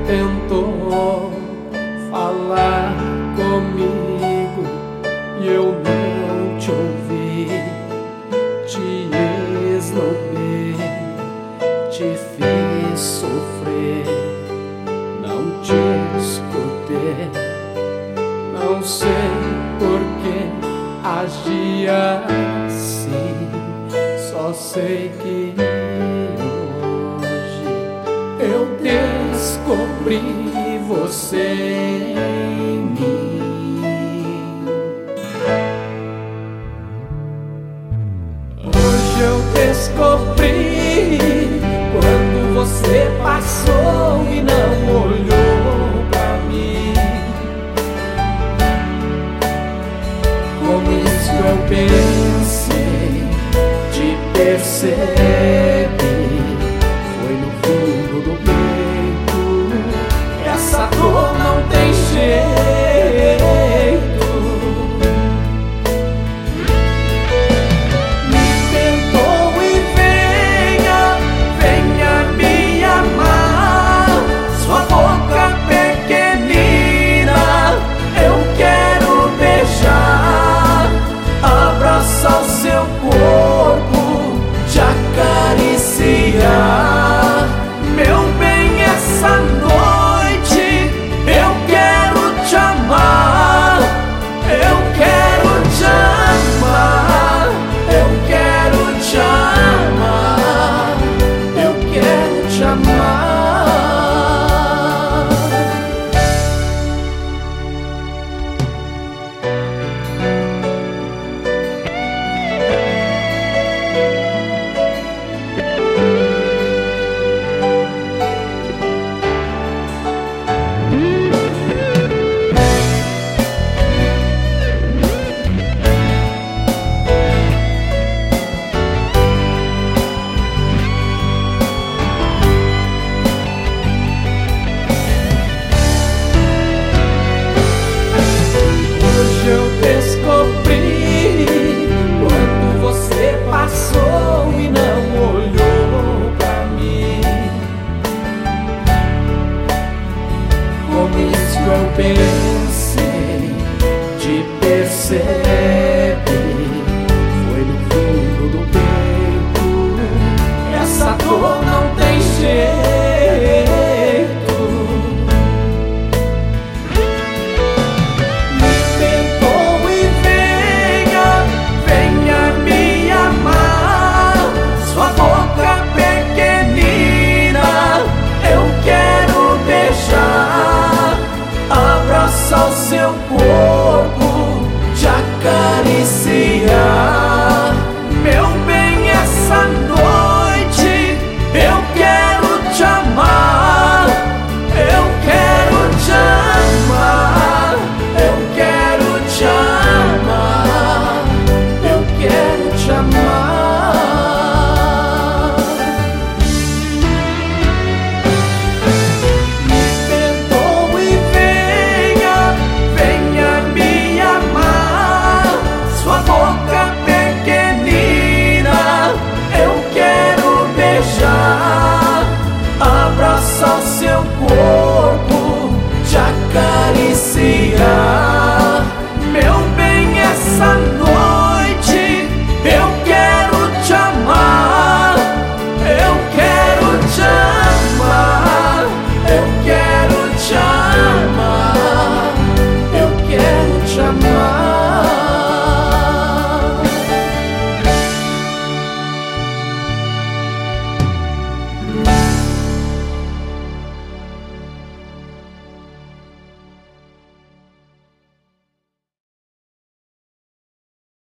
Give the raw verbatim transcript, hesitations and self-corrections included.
tentou falar comigo e eu não te ouvi. Te esnobei, te fiz sofrer, não te escutei. Não sei por que agia assim, só sei que hoje eu descobri você em mim. Hoje eu descobri quando você passou e não olhou pra mim. Com isso eu pensei, te percebi. Foi no fundo do peito, essa dor não tem jeito. Me perdoe e venha, venha me amar. Sua boca pequenina eu quero beijar, abraçar o seu corpo, te acariciar. Meu bem, essa noite eu quero te amar, eu quero te amar, eu quero te amar, eu quero te amar. Eu descobri quando você passou e não olhou pra mim. Com isso eu pensei, te percebi. Foi no fundo do peito, essa dor não tem jeito. Abraçar o seu corpo,